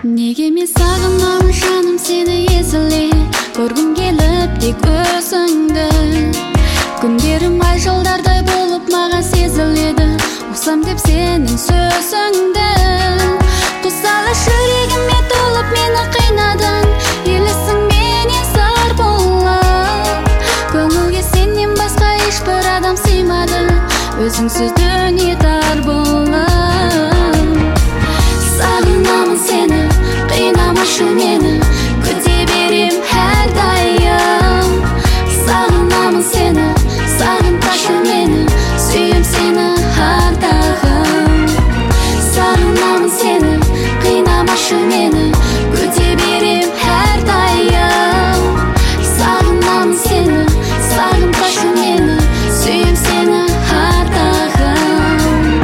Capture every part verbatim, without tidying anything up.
Неге мен сағынамын жаным сені есіле, көргім келіп тек өзіңді. Күндерім ай жылдардай болып маған сезіледі, ұқсам деп сенің сөзіңді. Құсалы жүрегіме толып мені қинадың, елесің менен сар болып. Көңілге сенен басқа ешбір адам сыймады, өзіңсіз дүние тар болып. Сағынамын сені, қинамашы мені, күте берем әрдайым. Сағынамын сені, сағынташы мені, сүйем сені ардағым. Сағынамын сені, қинамашы мені, күте берем әрдайым. Сағынамын сені, сағынташы мені, сүйем сені ардағым.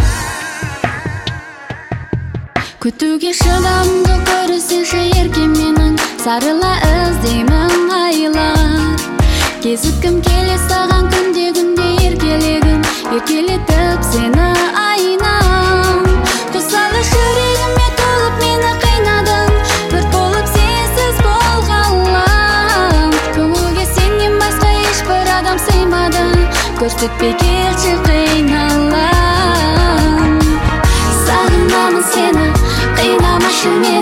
Күтуге шыдамды көрсеңші еркем менің, сарыла іздеймін айлар. Кезіккім келе саған күнде күнде еркелегім, еркелетіп сені айнам. Құсалы жүрегіме толып мені қинадың, бір болып сенсіз болғанлам. Көңілге сенен басқа ешбір адам сыймады, көрсетпей келші қиналам. Сағынамын сені, қинамашы мені.